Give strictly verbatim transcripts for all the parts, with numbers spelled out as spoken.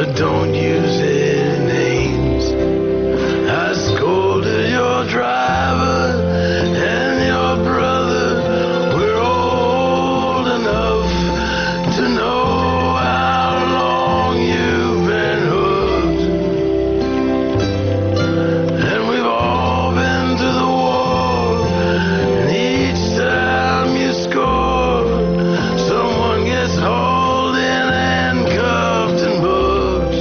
don't use any names. I scolded your driver and your brother. We're old enough to know how long you've been hooked. And we've all been to the war, and each time you score, someone gets hauled in and cuffed and booked.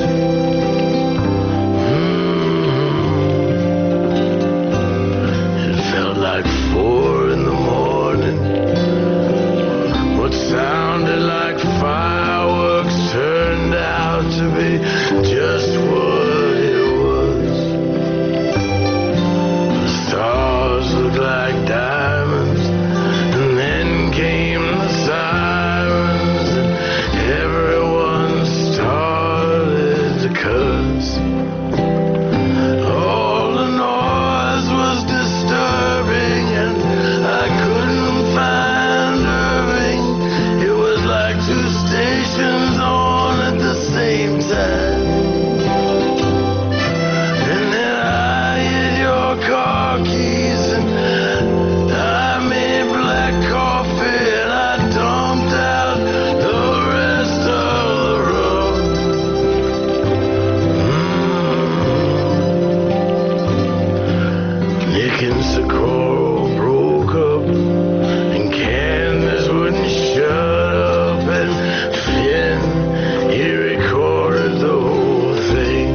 Mm. It felt like four in the morning. What sounded like fireworks turned out to be just what it was. The stars looked like diamonds, and then came the sirens, and everyone started to cuss. All the noise was disturbing, and I couldn't find Irving. It was like two stations on at the same time. And then I hid your car keys, and I made black coffee, and I dumped out the rest of the rum. Mm. Nick and Socorro broke up, and Candace wouldn't shut up, and Finn, he recorded the whole thing.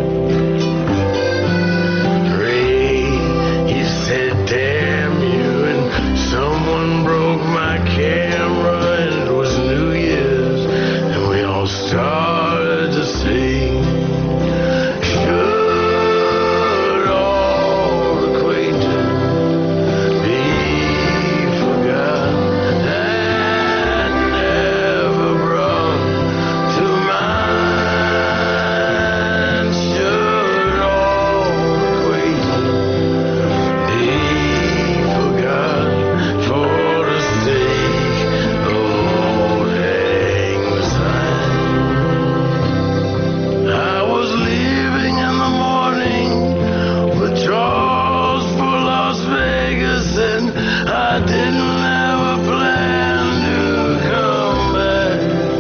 Ray, he said, damn you, and someone broke my camera, and it was New Year's, and we all started to sing. Should all acquaintance be forgot and never brought to mind? Should all acquaintance be forgot for the sake of old Lang Syne? I was leaving in the morning with Charles for Las Vegas, and I didn't have a plan to come back.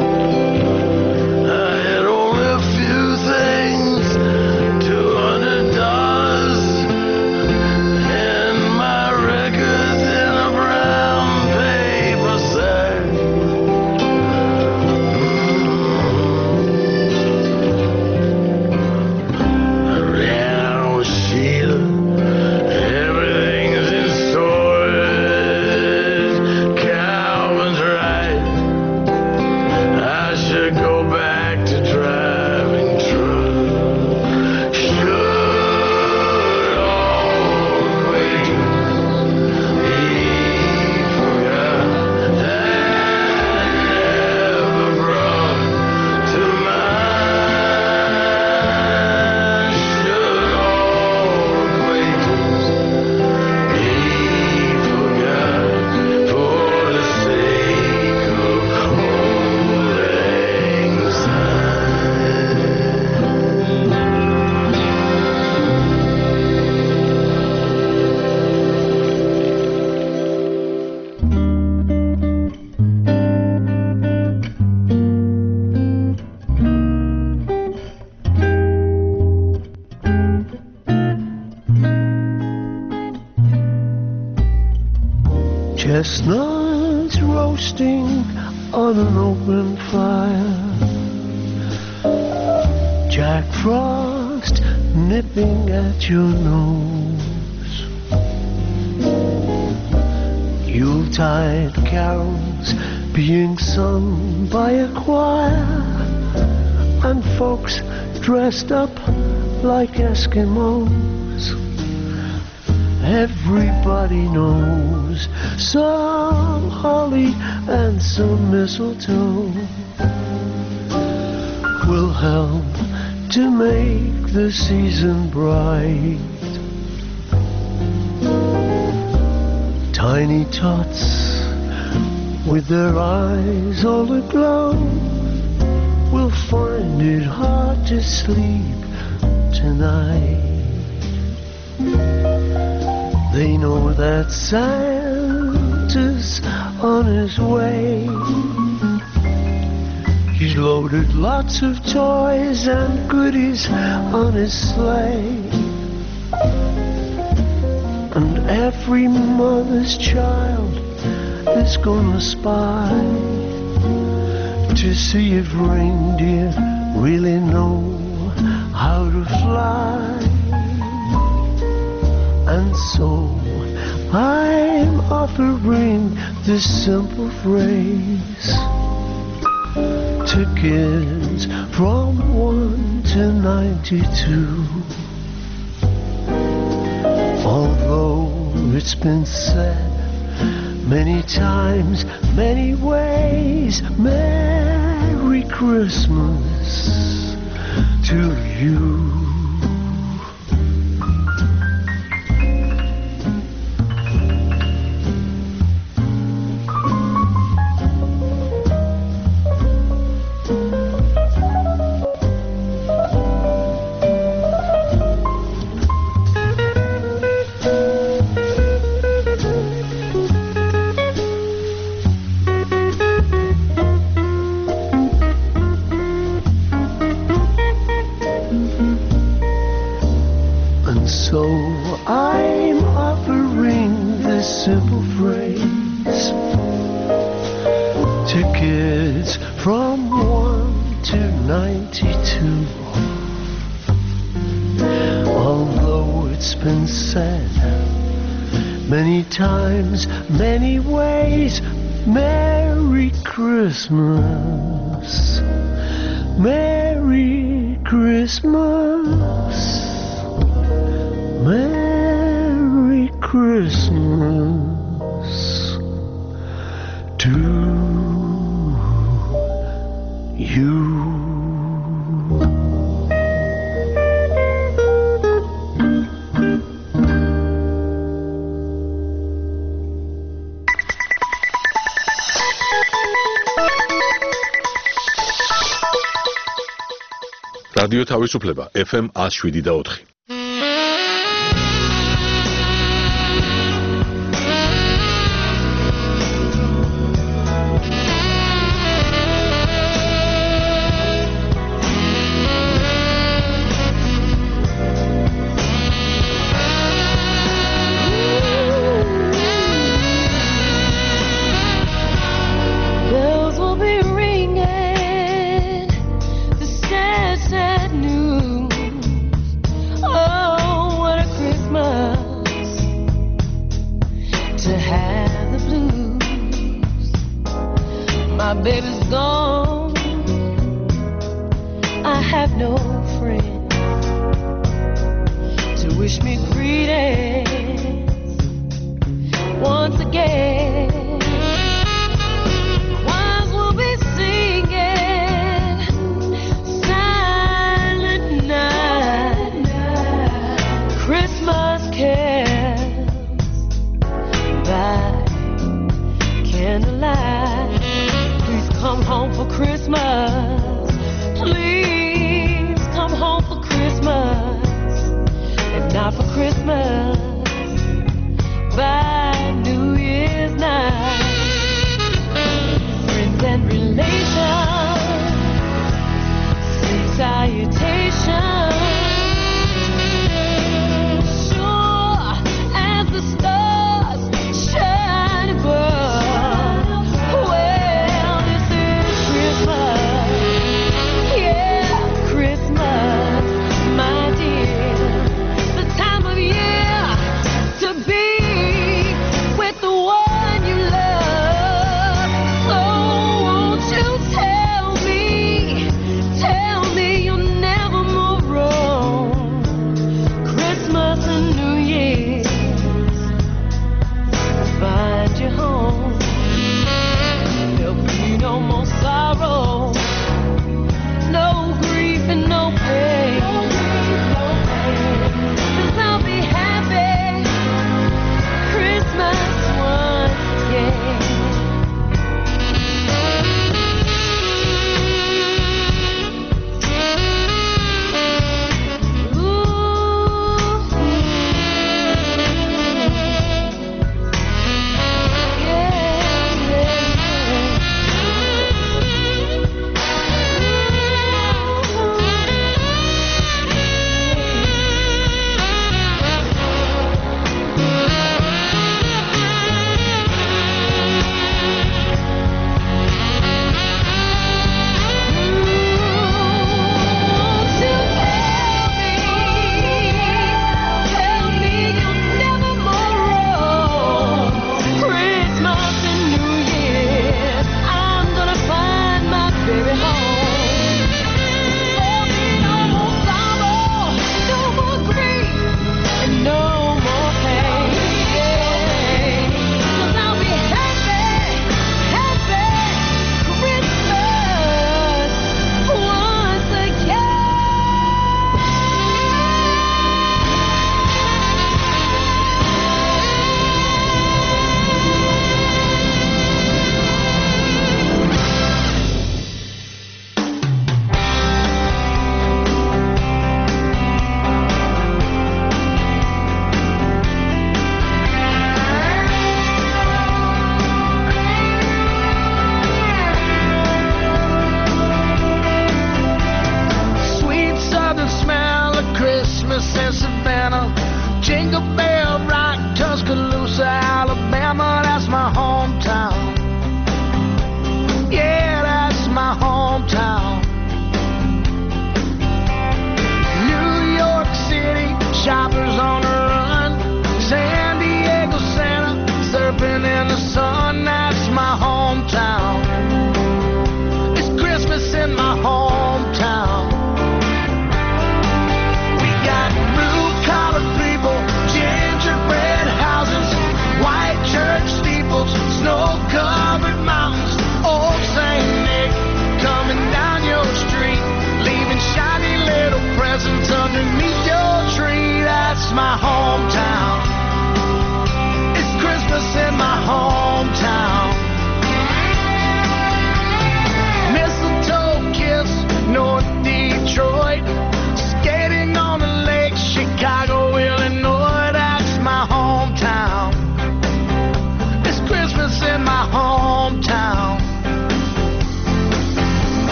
I had only a few things, two hundred dollars, and my records in a brown paper sack. I ran out with Sheila. Everything's in storage. Calvin's right. I should go back to driving truck. Should all acquaintance be forgot and never brought to mind? Should all acquaintance be forgot for the sake of old Lang Syne? Chestnuts roasting on an open fire, Jack Frost nipping at your nose, Yuletide carols being sung by a choir, and folks dressed up like Eskimos. Everybody knows some holly and some mistletoe will help to make the season bright. Tiny tots with their eyes all aglow will find it hard to sleep tonight. They know that Santa's on his way. He's loaded lots of toys and goodies on his sleigh. And every mother's child is gonna spy to see if reindeer really know how to fly. And so I'm offering this simple phrase to kids from one to ninety-two. Although it's been said many times, many ways, Merry Christmas to you. Many ways, Merry Christmas, Merry Christmas, Merry Christmas to you. რადიო თავისუფლება ეფ ემ one oh seven და four. Not for Christmas, by New Year's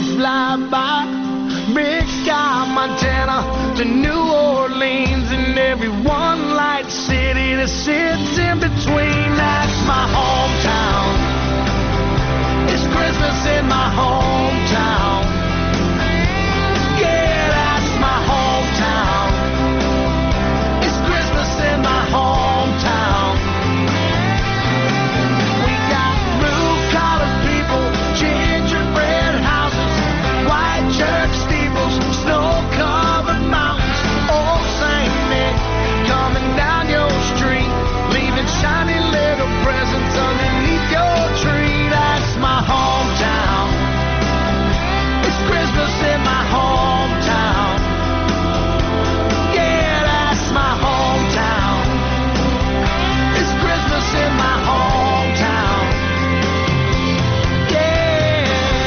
fly by. Big Sky, Montana to New Orleans and every one light city that sits in between. That's my hometown. It's Christmas in my hometown. Yeah, that's my hometown. It's Christmas in my hometown. We got blue-collar people, gingerbread houses, white church steeples, snow-covered mountains, old Saint Nick coming down your street, leaving shiny little presents underneath your tree. That's my hometown. It's Christmas in my hometown. Yeah, that's my hometown. It's Christmas in my hometown. Yeah.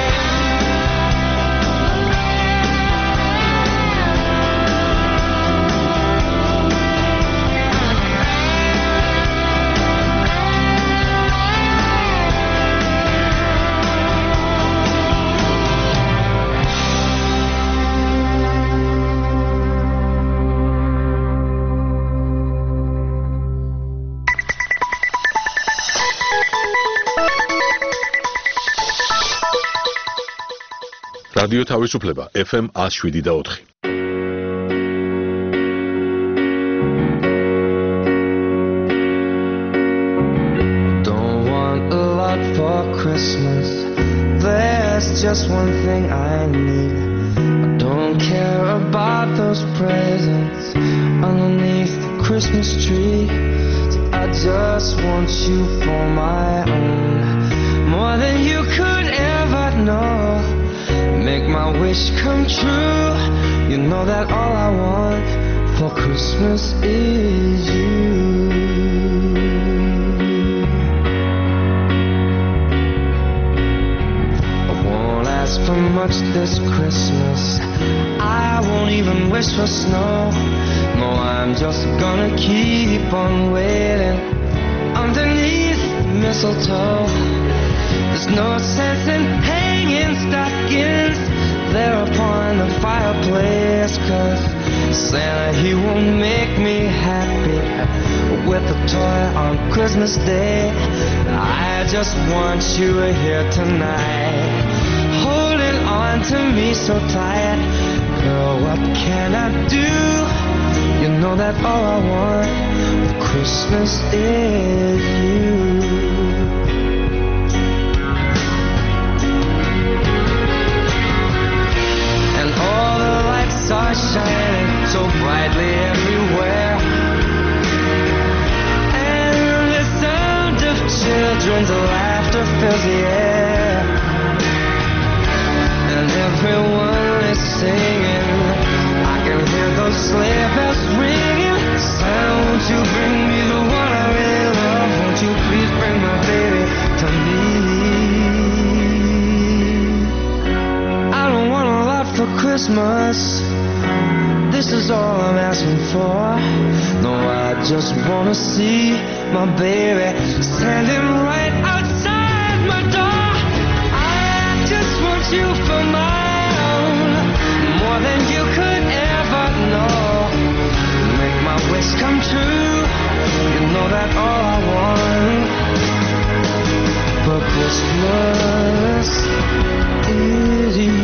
რადიო თავისუფლება ეფ ემ one oh seven point four. Don't want a lot for Christmas. There's just one thing I need. I don't care about those presents underneath the Christmas tree. So I just want you for my own, more than you could ever know. Make my wish come true. You know that all I want for Christmas is you. I won't ask for much this Christmas. I won't even wish for snow. No, I'm just gonna keep on waiting underneath the mistletoe. There's no sense in hanging stockings there upon the fireplace, 'cause Santa, he won't make me happy with a toy on Christmas Day. I just want you here tonight, holding on to me so tight. Girl, what can I do? You know that all I want for Christmas is you. Are shining so brightly everywhere, and the sound of children's laughter fills the air, and everyone is singing. I can hear those sleigh bells ringing. Santa, won't you bring me the one I really love? Won't you please bring my baby to me? I don't want a lot for Christmas. This is all I'm asking for. No, I just wanna see my baby standing right outside my door. I just want you for my own, more than you could ever know. Make my wish come true. You know that all I want for Christmas is you.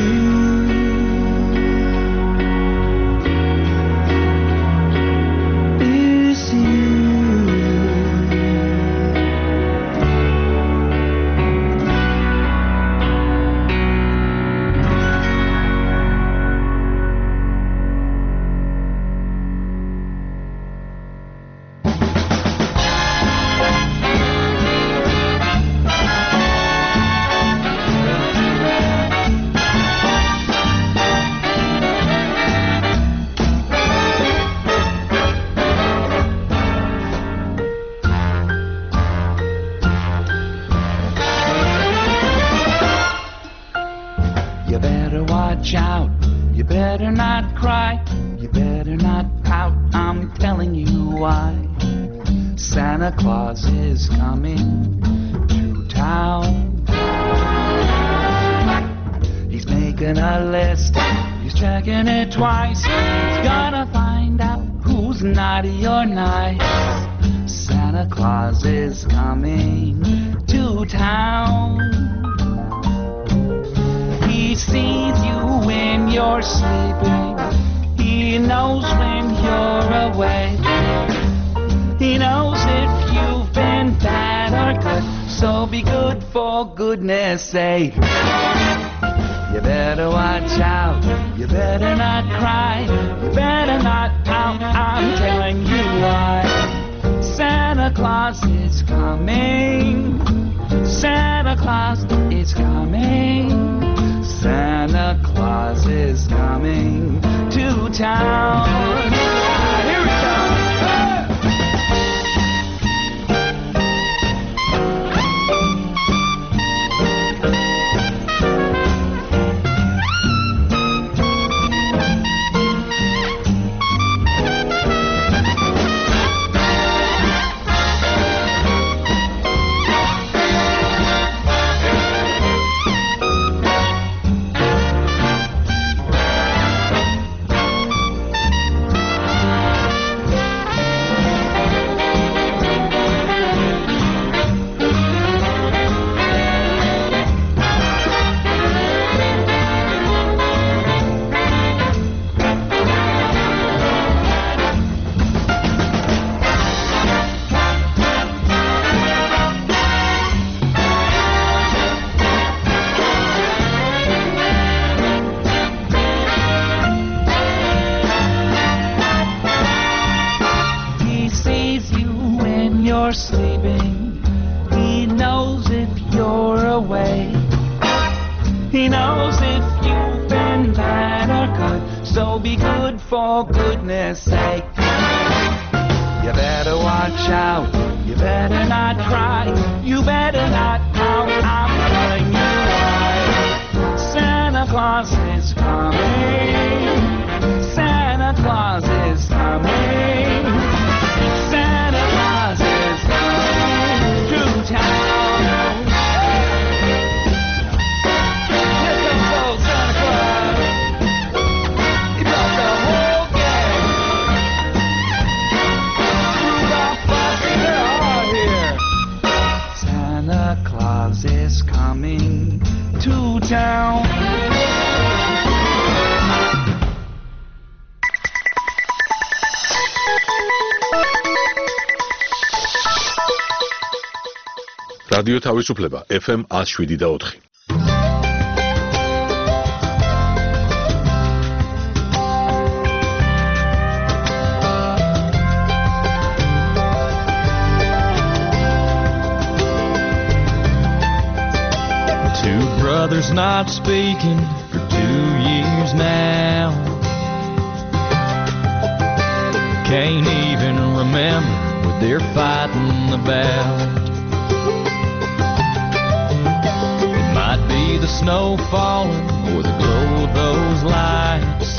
making a list. He's checking it twice. He's gonna find out who's naughty or nice. Santa Claus is coming to town. He sees you when you're sleeping. He knows when you're awake. He knows if you've been bad or good. So be good for goodness sake. You better watch out. You better not cry. You better not pout. I'm telling you why. Santa Claus is coming. Santa Claus is coming. Santa Claus is coming to town. Here we go. Sleeping. He knows if you're awake. He knows if you've been bad or good. So be good for goodness sake. You better watch out. You better not cry. You better not pout. I'm telling you why. Santa Claus is coming. Santa Claus is coming. Santa Claus is coming to town. Here comes old Santa Claus. He brought the whole gang. Rudolph, Fuzzy, they're all here. Santa Claus is coming to town. რადიო თავისუფლება ეფ ემ one oh seven და four. Two brothers not speaking for two years now. Can't even remember what they're fighting about. The snow falling or the glow of those lights,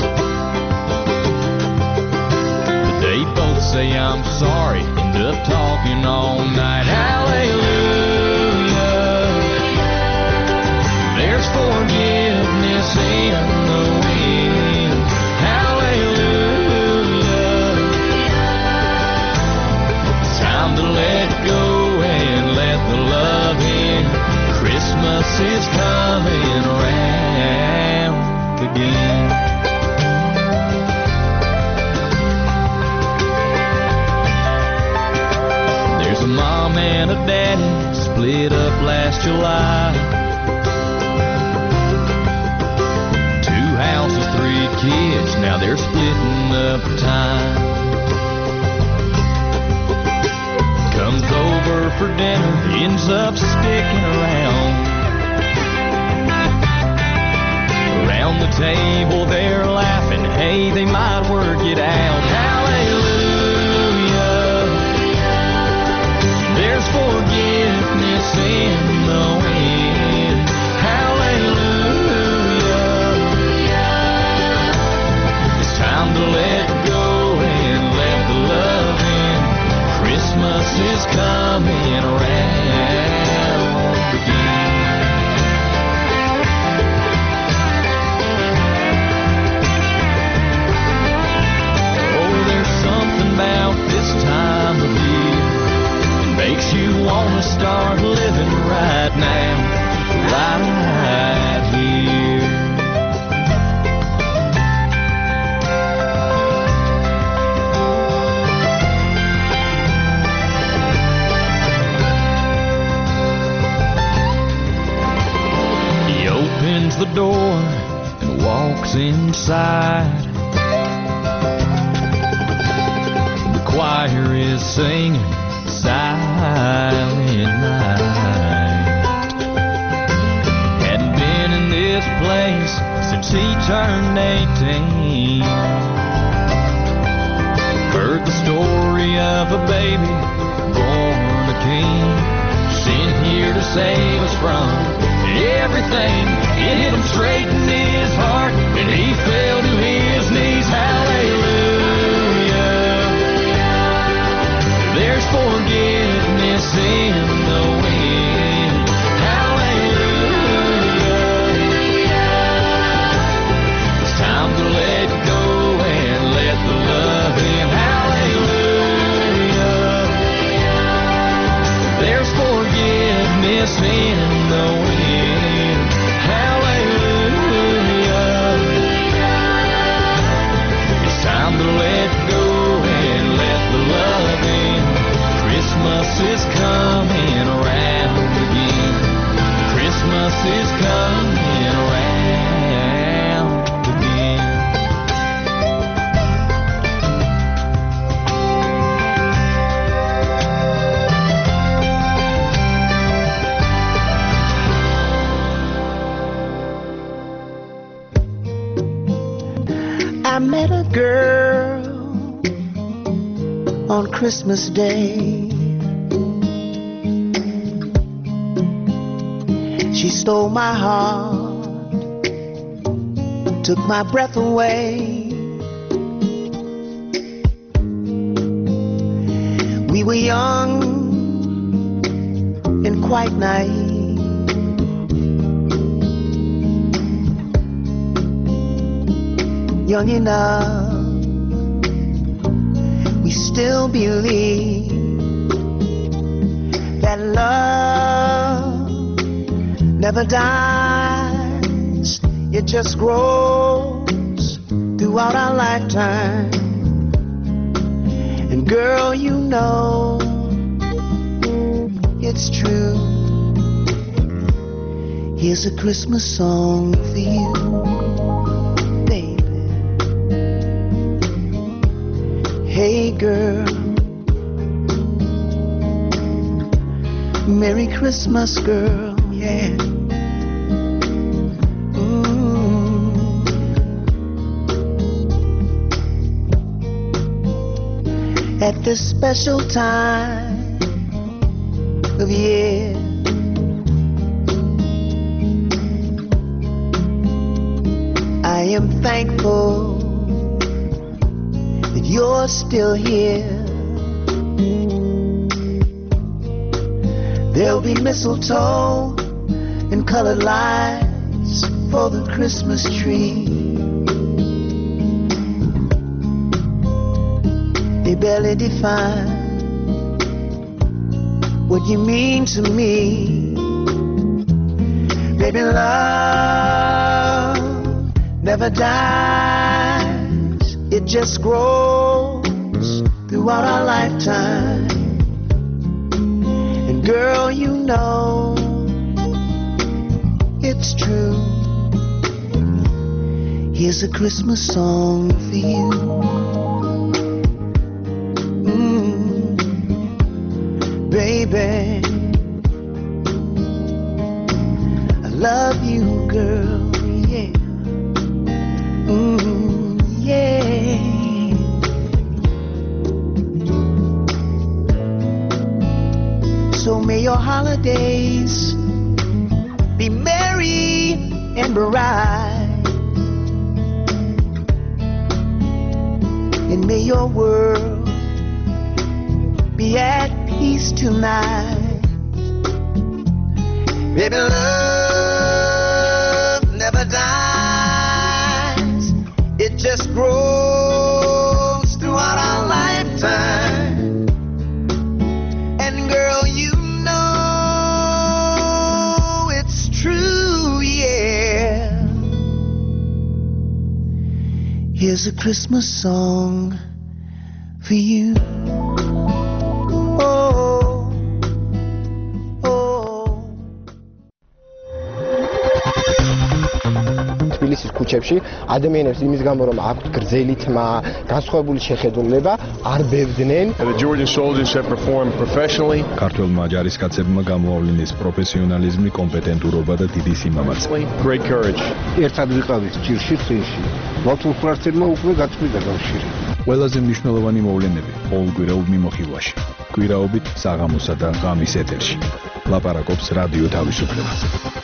but they both say I'm sorry, end up talking all night. Hallelujah, there's forgiveness in the wind. Hallelujah, it's time to let go and let the love in. Christmas is coming around again. There's a mom and a daddy split up last July. Two houses, three kids, now they're splitting up time. Comes over for dinner, ends up sticking around. Around the table they're laughing, hey, they might work it out. Hallelujah, there's forgiveness in the wind. Hallelujah, it's time to let go and let the love in. Christmas is coming around again. and walks inside. The choir is singing Silent Night. Hadn't been in this place since he turned eighteen. Heard the story of a baby born a king, sent here to save us from everything. It hit him straight in his heart, and he fell to his knees. Hallelujah. There's forgiveness in the wind. Hallelujah. It's time to let go and let the love in. Hallelujah. There's forgiveness in the wind. Hallelujah. It's time to let go and let the love in. Christmas is coming around again. Christmas is coming around again. I met a girl on Christmas Day. She stole my heart, took my breath away. We were young and quite naive. Young enough, we still believe that love never dies. It just grows throughout our lifetime. And girl, you know it's true. Here's a Christmas song for you. Hey girl, Merry Christmas girl, yeah. Ooh. At this special time of year, I am thankful that you're still here. There'll be mistletoe and colored lights for the Christmas tree. They barely define what you mean to me. Baby, love never dies. It just grows throughout our lifetime. And girl, you know it's true. Here's a Christmas song for you. Mm, baby, I love you, girl, yeah. Mm, yeah. So may your holidays be merry and bright, and may your world be at peace tonight. Baby, love never dies. It just grows throughout our lifetime. And girl, you know it's true, yeah. Here's a Christmas song for you. Oh, oh. თბილისის ქუჩებში ადამიანებს იმის გამო რომ აქვთ გრძელი თმა, განსხვავებული შეხედულება, არ ბევდნენ. The Georgian soldiers have performed professionally. ქართველმა ჯარისკაცებმა გამოავლინეს პროფესიონალიზმი, კომპეტენტურობა და დიდი სიმამაცე. Great courage. ერთად ვიყავით ჭირში წინში. მართლმსვარცელმა უკვე გაწყვიტა კავშირი. ყველაზე მნიშვნელოვანი მოვლენები ყოველკვირეულ მიმოხილვაში. კვირაობით საღამოსა და ღამის ეთერში. ლაპარაკობს რადიო თავისუფლება.